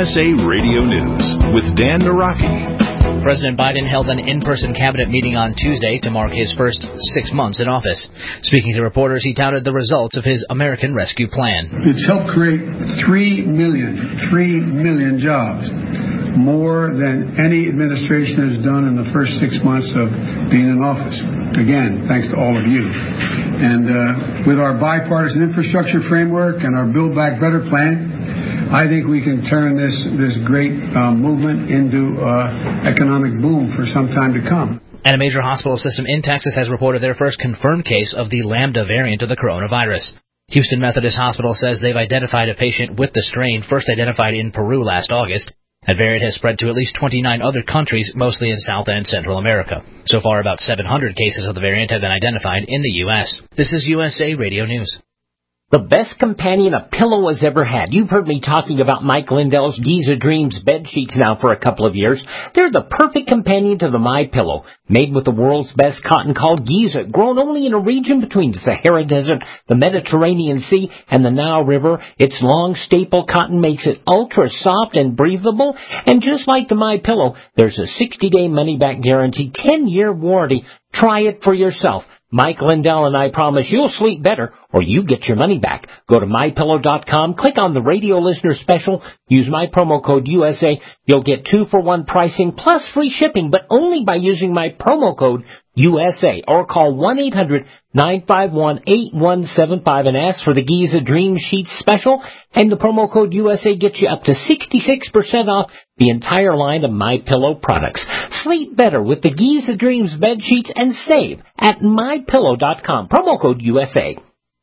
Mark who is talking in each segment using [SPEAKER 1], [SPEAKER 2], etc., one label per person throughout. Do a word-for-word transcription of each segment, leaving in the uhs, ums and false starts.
[SPEAKER 1] S A Radio News with Dan Naraki.
[SPEAKER 2] President Biden held an in-person cabinet meeting on Tuesday to mark his first six months in office. Speaking to reporters, he touted the results of his American Rescue Plan.
[SPEAKER 3] It's helped create three million, three million jobs, more than any administration has done in the first six months of being in office. Again, thanks to all of you. And uh, with our bipartisan infrastructure framework and our Build Back Better plan, I think we can turn this, this great uh, movement into uh, economic boom for some time to come.
[SPEAKER 2] And a major hospital system in Texas has reported their first confirmed case of the Lambda variant of the coronavirus. Houston Methodist Hospital says they've identified a patient with the strain first identified in Peru last August. That variant has spread to at least twenty-nine other countries, mostly in South and Central America. So far, about seven hundred cases of the variant have been identified in the U S. This is U S A Radio News.
[SPEAKER 4] The best companion a pillow has ever had. You've heard me talking about Mike Lindell's Giza Dreams bed sheets now for a couple of years. They're the perfect companion to the MyPillow. Made with the world's best cotton called Giza, grown only in a region between the Sahara Desert, the Mediterranean Sea, and the Nile River. Its long staple cotton makes it ultra soft and breathable. And just like the MyPillow, there's a sixty-day money-back guarantee, ten-year warranty. Try it for yourself. Mike Lindell and I promise you'll sleep better or you get your money back. Go to my pillow dot com, click on the radio listener special, use my promo code U S A. You'll get two for one pricing plus free shipping, but only by using my promo code U S A, or call one eight hundred nine five one eight one seven five and ask for the Giza Dream Sheets special, and the promo code U S A gets you up to sixty-six percent off the entire line of MyPillow products. Sleep better with the Giza Dreams bed sheets and save at my pillow dot com. Promo code U S A.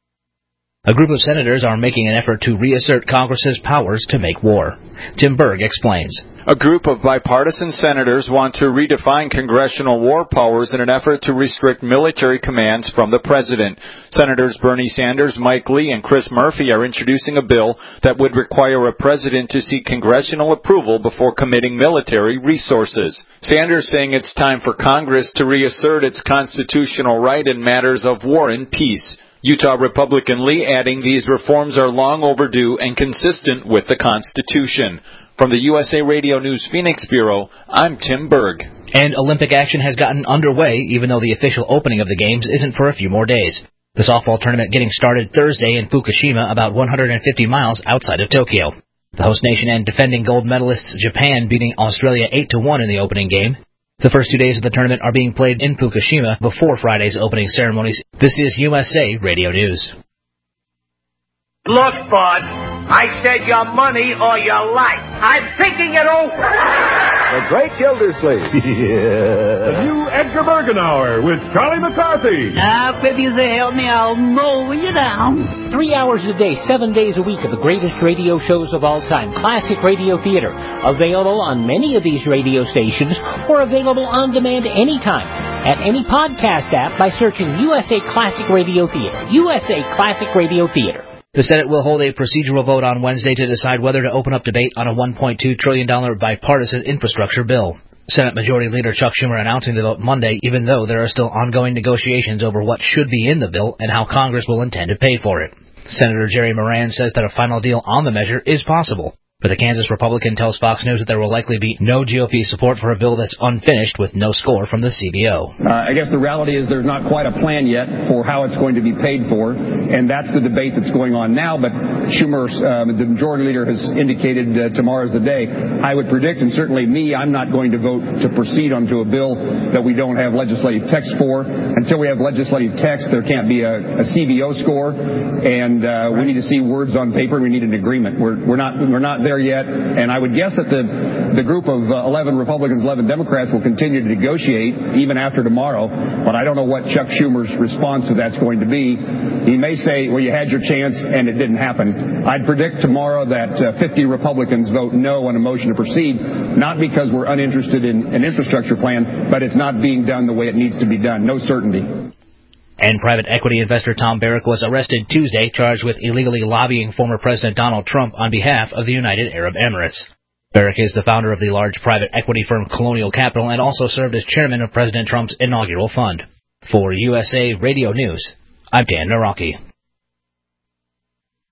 [SPEAKER 2] A group of senators are making an effort to reassert Congress's powers to make war. Tim Berg explains.
[SPEAKER 5] A group of bipartisan senators want to redefine congressional war powers in an effort to restrict military commands from the president. Senators Bernie Sanders, Mike Lee, and Chris Murphy are introducing a bill that would require a president to seek congressional approval before committing military resources. Sanders saying it's time for Congress to reassert its constitutional right in matters of war and peace. Utah Republican Lee adding these reforms are long overdue and consistent with the Constitution. From the U S A Radio News Phoenix Bureau, I'm Tim Berg.
[SPEAKER 2] And Olympic action has gotten underway, even though the official opening of the Games isn't for a few more days. The softball tournament getting started Thursday in Fukushima, about one hundred fifty miles outside of Tokyo. The host nation and defending gold medalists Japan beating Australia eight to one in the opening game. The first two days of the tournament are being played in Fukushima before Friday's opening ceremonies. This is U S A Radio News.
[SPEAKER 6] Look, bud, I said your money or your life. I'm thinking it over.
[SPEAKER 7] The Great Gildersleeve.
[SPEAKER 8] Yeah. The new Edgar Bergenauer with Charlie McCarthy.
[SPEAKER 9] Now, if you say help me, I'll mow you down.
[SPEAKER 4] Three hours a day, seven days a week of the greatest radio shows of all time. Classic Radio Theater. Available on many of these radio stations or available on demand anytime at any podcast app by searching U S A Classic Radio Theater. U S A Classic Radio Theater.
[SPEAKER 2] The Senate will hold a procedural vote on Wednesday to decide whether to open up debate on a one point two trillion dollars bipartisan infrastructure bill. Senate Majority Leader Chuck Schumer announcing the vote Monday, even though there are still ongoing negotiations over what should be in the bill and how Congress will intend to pay for it. Senator Jerry Moran says that a final deal on the measure is possible. But the Kansas Republican tells Fox News that there will likely be no G O P support for a bill that's unfinished with no score from the C B O.
[SPEAKER 10] Uh, I guess the reality is there's not quite a plan yet for how it's going to be paid for, and that's the debate that's going on now. But Schumer, uh, the majority leader, has indicated uh, tomorrow's the day. I would predict, and certainly me, I'm not going to vote to proceed onto a bill that we don't have legislative text for. Until we have legislative text, there can't be a, a C B O score, and uh, we need to see words on paper. We need an agreement. We're, we're not we're not there yet, and I would guess that the the group of uh, eleven Republicans, eleven Democrats will continue to negotiate even after tomorrow, but I don't know what Chuck Schumer's response to that's going to be. He may say, well, you had your chance and it didn't happen. I'd predict tomorrow that uh, fifty Republicans vote no on a motion to proceed, not because we're uninterested in an infrastructure plan, but it's not being done the way it needs to be done. No certainty.
[SPEAKER 2] And private equity investor Tom Barrack was arrested Tuesday, charged with illegally lobbying former President Donald Trump on behalf of the United Arab Emirates. Barrack is the founder of the large private equity firm Colonial Capital and also served as chairman of President Trump's inaugural fund. For U S A Radio News, I'm Dan Naraki.